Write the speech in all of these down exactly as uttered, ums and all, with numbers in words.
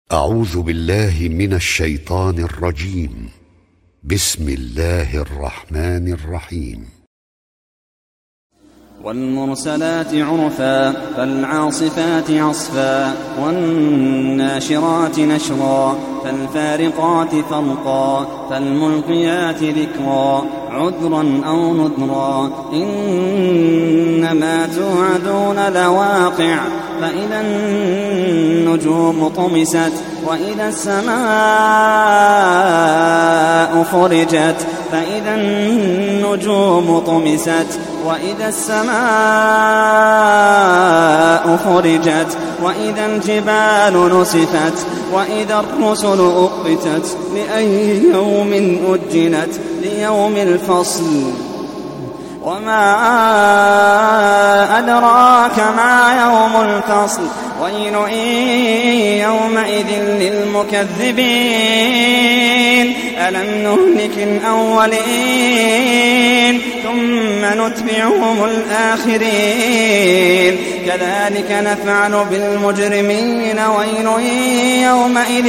أعوذ بالله من الشيطان الرجيم. بسم الله الرحمن الرحيم. والمرسلات عرفا فالعاصفات عصفا والناشرات نشرا فالفارقات فرقا فالملقيات ذكرا عذرا أو نذرا إنما توعدون لواقع فإذا النجوم طمست وإذا السماء فرجت فإذا النجوم طمست وإذا السماء فرجت وإذا الجبال نسفت وإذا الرسل أقتت لأي يوم أجلت ليوم الفصل وما أدراك ما يوم الفصل ويل يومئذ للمكذبين ألم نهلك الأولين ثم نتبعهم الآخرين كذلك نفعل بالمجرمين ويل يومئذ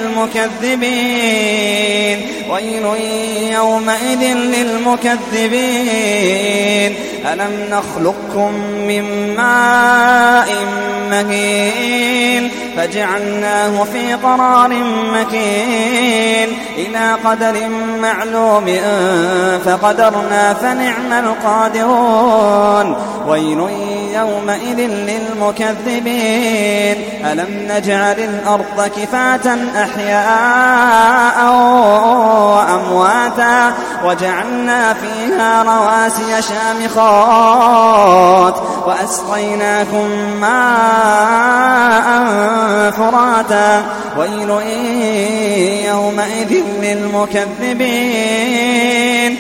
للمكذبين ويل يومئذ للمكذبين ألم نخلقكم من ماء مهين فجعلناه في قرار مكين إلى قدر معلوم فقدرنا فنعم القادرون ويل يومئذ للمكذبين ألم نجعل الأرض كفاة أحياء وأمواتا وجعلنا فيها رواسي شامخات وأسقيناكم ماء فراتا ويل يومئذ للمكذبين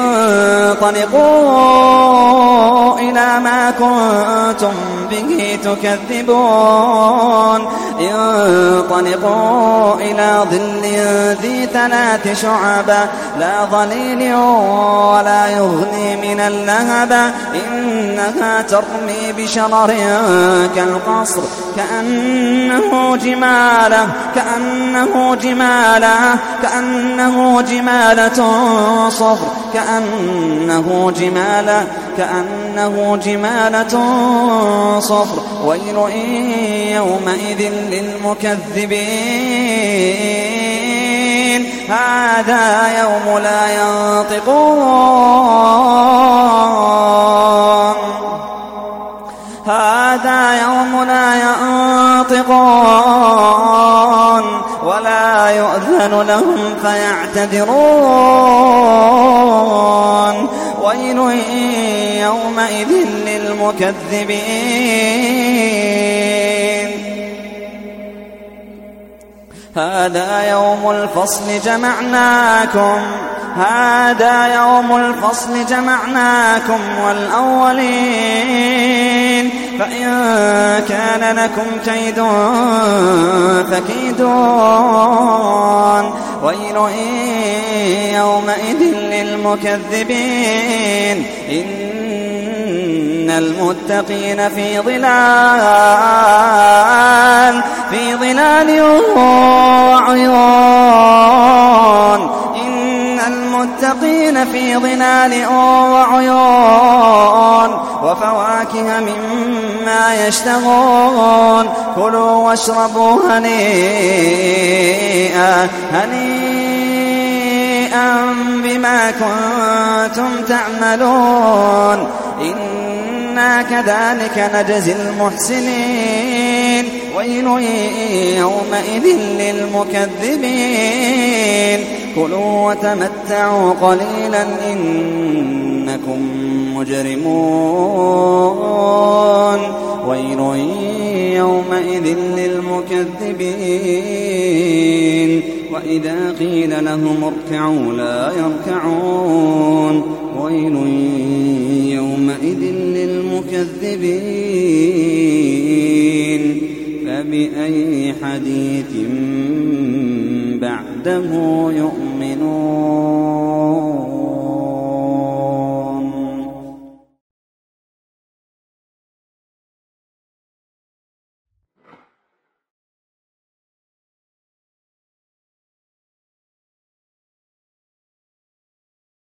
انطلقوا إلى ما كنتم به تكذبون انطلقوا إلى ظل ذي ثلاث شعب لا ظليل ولا يغني من اللهب إنها ترمي بشرر كالقصر كأنه جمالة كأنه جمالة كأنه جمالة صفر كأنه جمالة كأنه جمالة صفر ويل يومئذ للمكذبين هذا يوم لا ينطقون هذا يوم لا ينطقون ولا يؤذن لهم فيعتذرون ويل يومئذ للمكذبين هذا يوم الفصل جمعناكم هذا يوم الفصل جمعناكم والأولين فإن كان لكم كيد فكيدون ويل يومئذ للمكذبين إن المتقين في ظلال في ظلال وعيون إن المتقين في ظلال وعيون وفواكه مما يشتهون كلوا واشربوا هنيئا هنيئا بما كنتم تعملون إنا كذلك نجزي المحسنين ويل يومئذ للمكذبين كلوا وتمتعوا قليلا إنكم مجرمون ويل يومئذ للمكذبين وإذا قيل لهم اركعوا لا يركعون ويل يومئذ للمكذبين فبأي حديث بعده يؤمنون.